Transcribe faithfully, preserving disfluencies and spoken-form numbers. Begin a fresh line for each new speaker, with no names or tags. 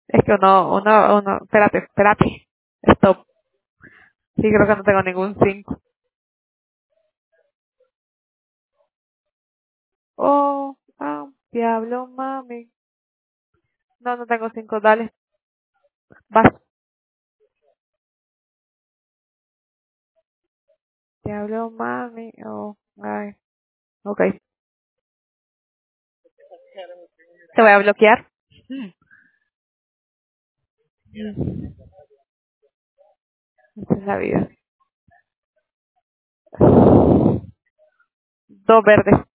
Es que uno, uno, uno, espérate, espérate. Stop. Sí, creo que no tengo ningún cinco. Oh, ah, diablo, mami. No, no tengo cinco, dale. Vas. Diablo, mami. Oh, ay. Ok. Te voy a bloquear. Mm, mm, Esa es la vida. Dos verdes.